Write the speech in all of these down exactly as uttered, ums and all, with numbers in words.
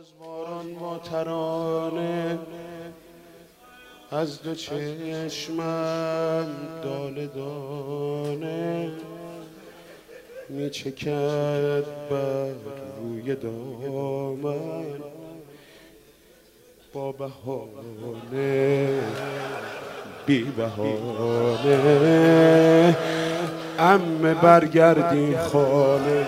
بازباران با ترانه از دو چشمم دانه دانه می چکد بر روی دامن با بهانه بی بهانه عمه برگردیم خانه.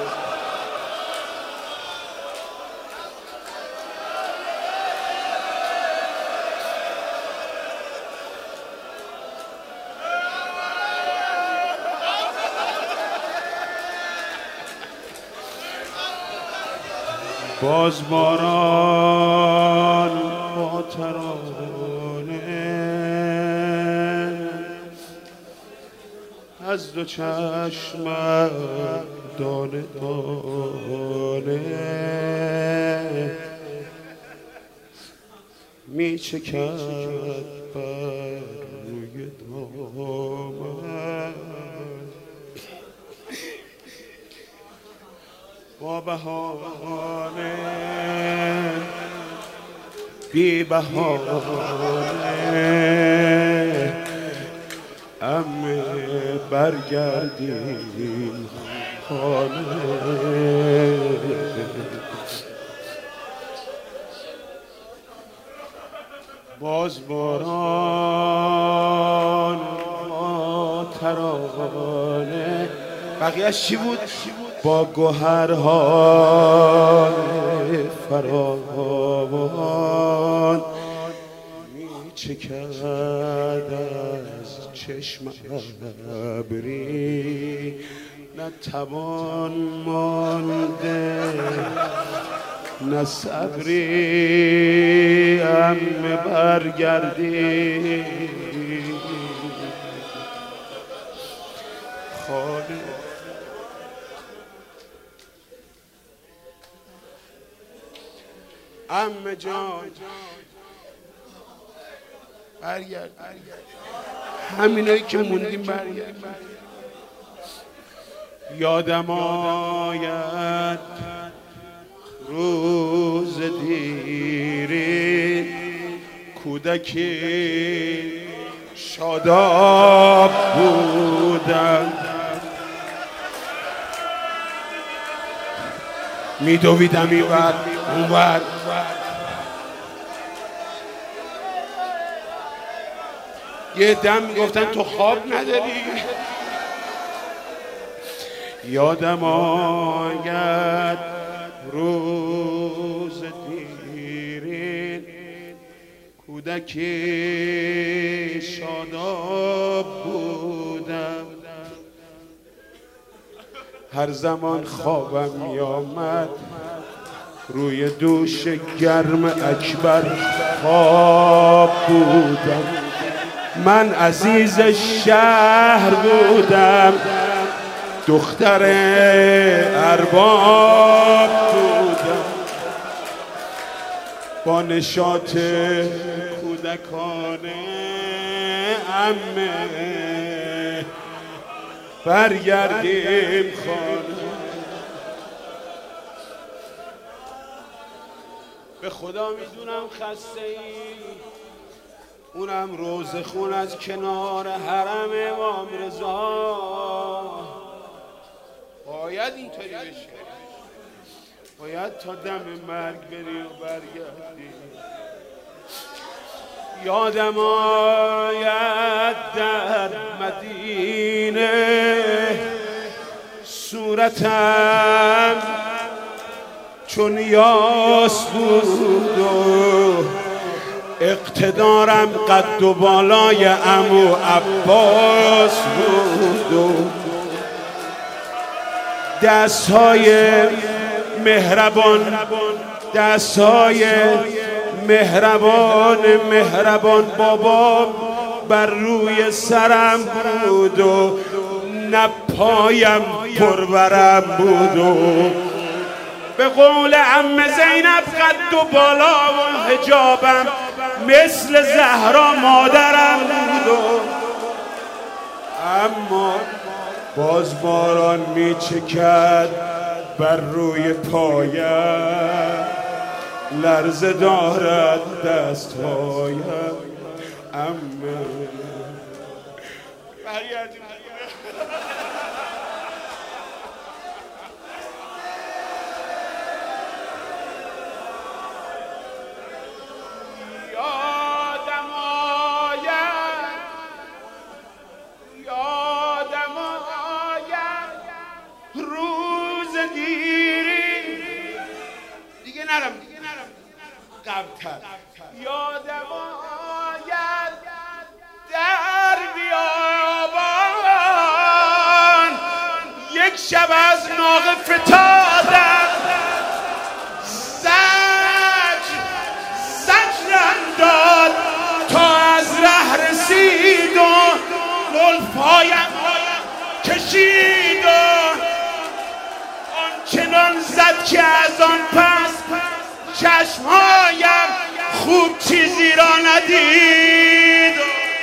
بازباران با ترانه از دو چشمم دانه دانه می چکد بر روی دامن با بهانه بی بهانه عمه برگردیم خانه. بازباران با ترانه بقیه‌اش چی بود؟ با گوهرهای فراوان می چکد از چشم ابری نه توان مانده نه صبری عمه برگردی خانه. عمه جان برگرد همینایی که موندیم برگرد. یادم آید روز دیری کودکی شاداب بودم میدویدم این ور اون ور یه دم میگفتن تو خواب نداری. یادم آید روز دیرین کودکی شاداب بودم هر زمان خوابم میامد روی دوش گرم اکبر خواب بودم. من عزیز شهر بودم دختر ارباب بودم با نشاط کودکانه عمه برگردیم خانه. به خدا میدونم خسته ای اونم روز خون از کنار حرم امام رضا باید اینطوری بشه باید تا دم مرگ بری و برگردی. یادم آید در مدینه صورتم چون یاس بود و اقتدارم قد و بالای عمو عباس بود و دستهای مهربان دستهای مهربان مهربان بابا بر روی سرم بود و نه پایم پرورم بود و به قول عمه زینب قد و بالا و حجابم مثل زهرا مادرم بود و اما باز باران می چکد بر روی پایم لرزه دارد دستهایم عمه. برگردیم یادم آید یادم آید روز دیری دیگه نرم دیگه نرم قبل‌تر یادم آید در بیابان یک شب از ناقه فتادم زجر زجرم داد تا از ره رسید و زلفهایم کشید و آنچنان زد که از آن پس چشمهایم خوب چیزی را ندید.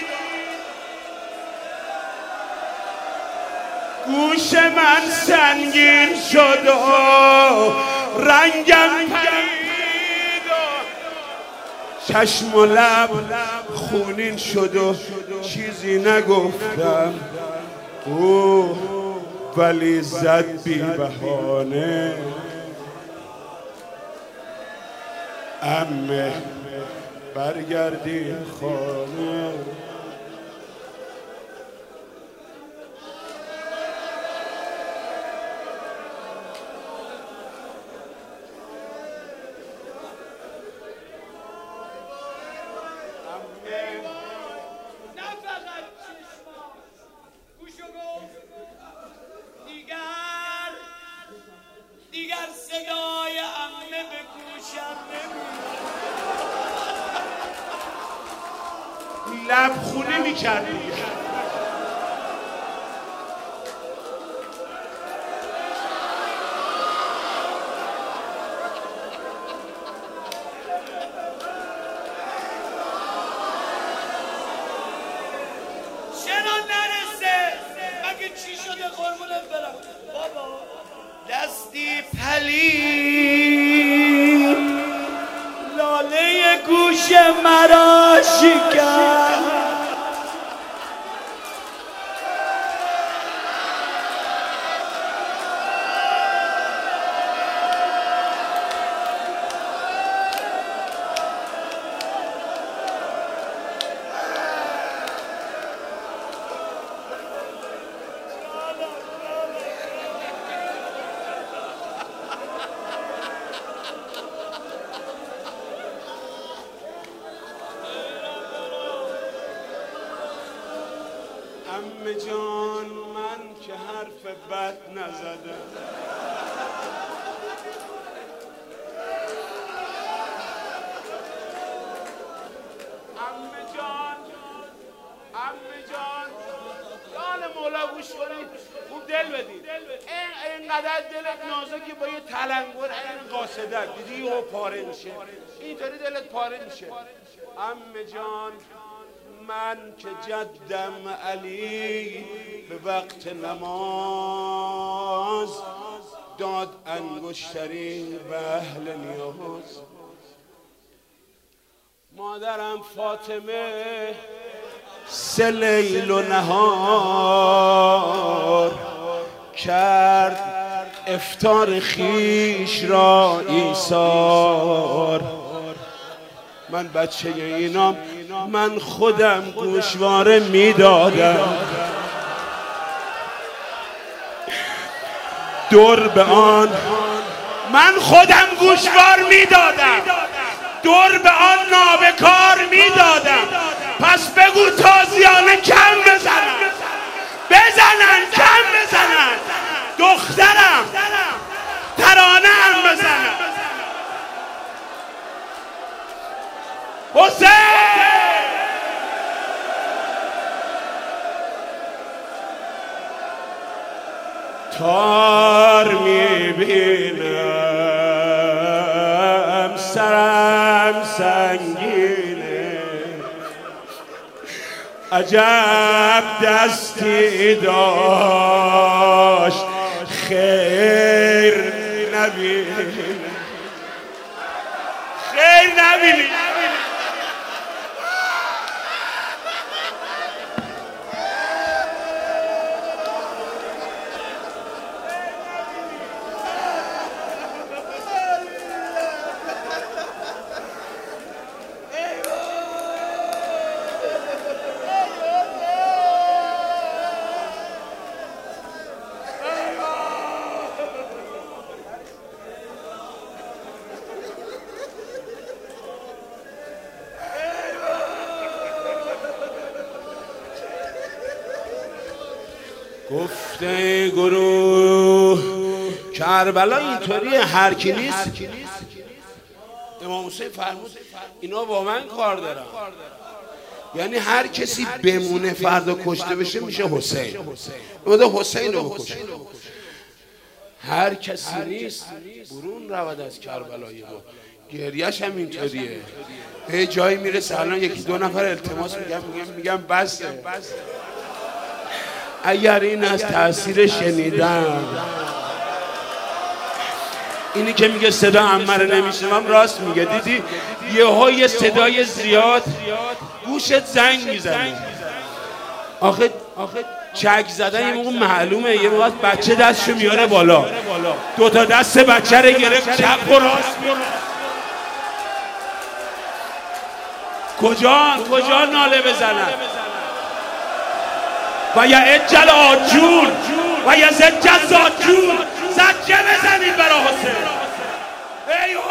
گوش من سنگین شد و رنگم پرید و چشم و لب خونین شد و چیزی نگفتم. اوه ولی زد بی بهانه عمه برگردیم خانه. دیگر صدای عمه به گوشم نمیاد. لب خونه میکرد دیگه. چرا نرسه؟ مگه چی شده قربونت برم بابا؟ دستی پلید لاله گوش مرا شکست. عمه جان من که حرف بد نزدم عمه جان عمه جان جان مولا گوش کنید خوب دل بدید. اینقدر دلت نازکی با یه تلنگر این قاصدت دیدی یهو پاره میشه اینطوری دلت پاره میشه. عمه جان من که جدم علی به وقت نماز داد انگشتری به اهل نیاز. مادرم فاطمه سه لیل و نهار کرد افطار خیش را ایثار. من بچه اینام من خودم گوشواره میدادم دور به آن من خودم گوشوار میدادم دور به آن نابکار میدادم. پس بگو تازیانه کم بزنن بزنن کم بزنن دخترم ترانه هم بزنن. حسین تار میبینم سرم سنگینه عجب دستی داشت خیر نبینه نبینی. گفته گروه کربلا اینطوریه، هر کی نیست. امام حسین فرمود اینا با من کار دارن، یعنی هر کسی بمونه فردا کشته بشه میشه حسین، بوده حسین رو بکشه. هر کسی نیست برون رود از کربلای ما. گریهش هم اینطوریه، یه جایی میرسه الان یکی دو نفر التماس میگم میگم میگم بسه. اگر این از تأثیر شنیدن، اینی که میگه صدا عمه رو نمیشنوم راست میگه. دیدی یهو یه صدای زیاد گوشت زنگ میزنه. آخه آخه چک زدن یه موقع معلومه، یه موقع بچه دستشو میاره بالا، دوتا دست بچه رو گرفت چپ و راست میاره. کجا کجا ناله بزنن؟ و یا اجل آجون و یا زجل زاجون، زجه بزنید برا حسین. ای